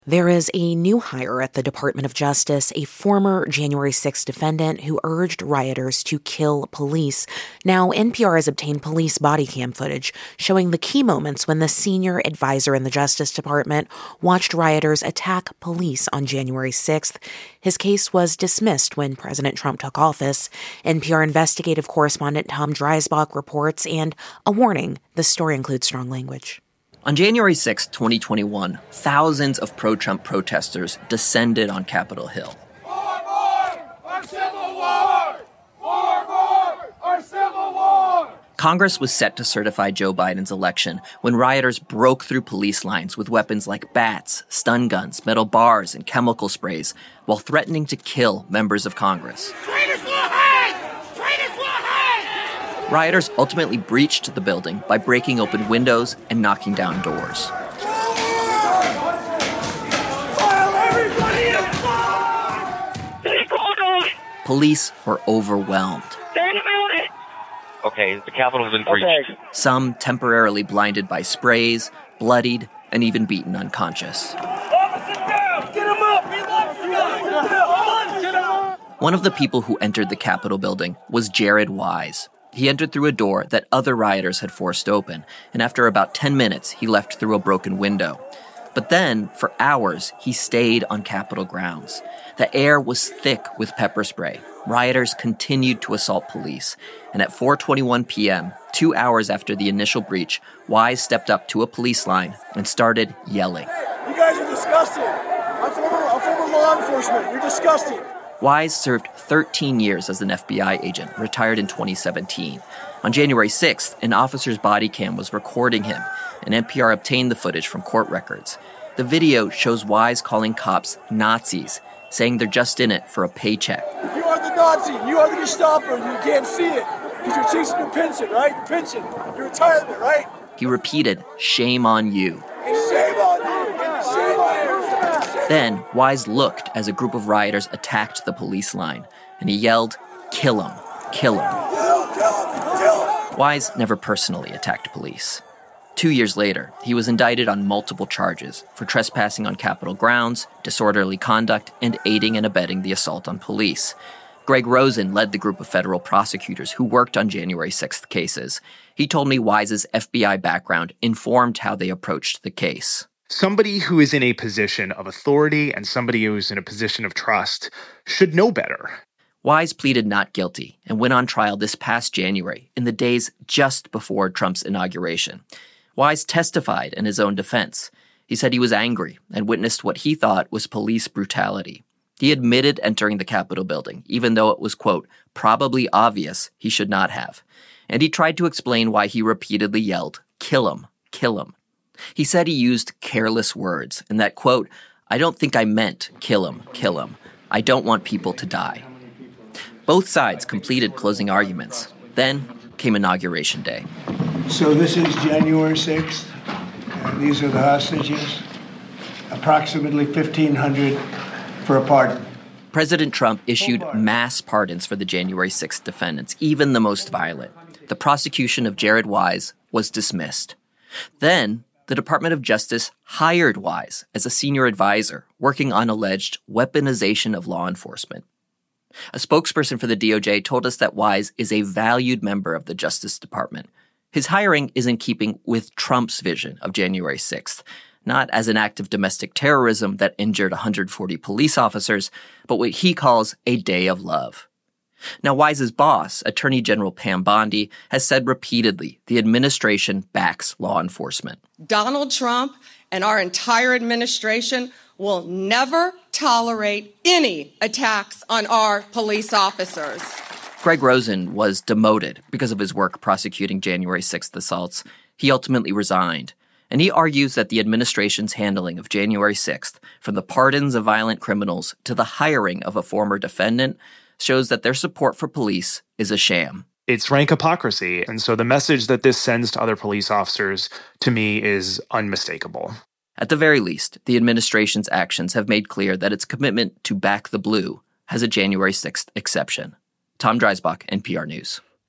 There is a new hire at the Department of Justice, a former January 6th defendant who urged rioters to kill police. Now, NPR has obtained police body cam footage showing the key moments when the senior advisor in the Justice Department watched rioters attack police on January 6th. His case was dismissed when President Trump took office. NPR investigative correspondent Tom Dreisbach reports, and a warning, this story includes strong language. On January 6, 2021, thousands of pro-Trump protesters descended on Capitol Hill. More! Our Civil War! More! Our Civil War! Congress was set to certify Joe Biden's election when rioters broke through police lines with weapons like bats, stun guns, metal bars, and chemical sprays while threatening to kill members of Congress. Traitors will hang! Traitors will hang! Rioters ultimately breached the building by breaking open windows and knocking down doors. Police were overwhelmed. Okay, the Capitol has been breached. Some temporarily blinded by sprays, bloodied, and even beaten unconscious. One of the people who entered the Capitol building was Jared Wise. He entered through a door that other rioters had forced open, and after about 10 minutes, he left through a broken window. But then, for hours, he stayed on Capitol grounds. The air was thick with pepper spray. Rioters continued to assault police, and at 4:21 p.m., 2 hours after the initial breach, Wise stepped up to a police line and started yelling. You guys are disgusting. I'm former law enforcement. You're disgusting. Wise served 13 years as an FBI agent, retired in 2017. On January 6th, an officer's body cam was recording him, and NPR obtained the footage from court records. The video shows Wise calling cops Nazis, saying they're just in it for a paycheck. You are the Nazi. You are the Gestapo. You can't see it because you're chasing your pension, right? Your pension, your retirement, right? He repeated, "Shame on you." Shame on you. Shame on you. Then, Wise looked as a group of rioters attacked the police line, and he yelled, "Kill him! Kill him!" Kill him. Wise never personally attacked police. 2 years later, he was indicted on multiple charges for trespassing on Capitol grounds, disorderly conduct, and aiding and abetting the assault on police. Greg Rosen led the group of federal prosecutors who worked on January 6th cases. He told me Wise's FBI background informed how they approached the case. Somebody who is in a position of authority and somebody who is in a position of trust should know better. Wise pleaded not guilty and went on trial this past January, in the days just before Trump's inauguration. Wise testified in his own defense. He said he was angry and witnessed what he thought was police brutality. He admitted entering the Capitol building, even though it was, quote, probably obvious he should not have. And he tried to explain why he repeatedly yelled, "Kill him, kill him." He said he used careless words and that, quote, "I don't think I meant kill him, kill him. I don't want people to die." Both sides completed closing arguments. Then came Inauguration Day. So this is January 6th. These are the hostages. Approximately 1,500 for a pardon. President Trump issued mass pardons for the January 6th defendants, even the most violent. The prosecution of Jared Wise was dismissed. Then, the Department of Justice hired Wise as a senior advisor working on alleged weaponization of law enforcement. A spokesperson for the DOJ told us that Wise is a valued member of the Justice Department. His hiring is in keeping with Trump's vision of January 6th, not as an act of domestic terrorism that injured 140 police officers, but what he calls a day of love. Now, Wise's boss, Attorney General Pam Bondi, has said repeatedly the administration backs law enforcement. Donald Trump and our entire administration will never tolerate any attacks on our police officers. Greg Rosen was demoted because of his work prosecuting January 6th assaults. He ultimately resigned, and he argues that the administration's handling of January 6th, from the pardons of violent criminals to the hiring of a former defendant, shows that their support for police is a sham. It's rank hypocrisy, and so the message that this sends to other police officers, to me, is unmistakable. At the very least, the administration's actions have made clear that its commitment to back the blue has a January 6th exception. Tom Dreisbach, NPR News.